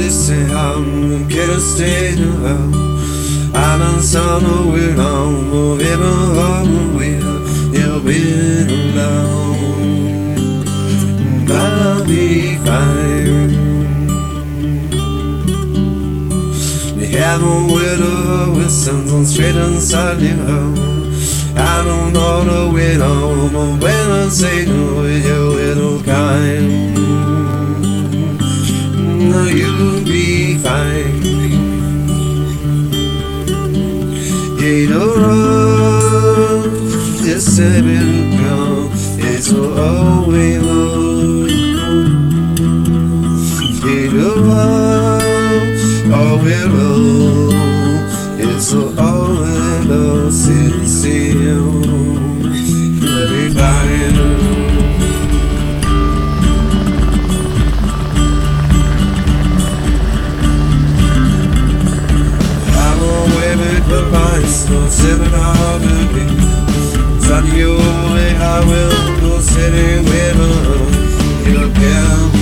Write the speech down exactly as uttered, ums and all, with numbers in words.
listen, I'm gonna stay around. I done saw no way long, but ever home will you'll be alone. I'll be fine. You have a widow with something straight inside your home. I don't know the way home, but when I say no, you're little kind. No, you'll be fine. Yeah, the road, just a bit gone, it's all we love. Yeah, the road, all we love, it's all we love, see, see you, you'll be fine. So seven all the day. Son, you only I will go sitting with her. You can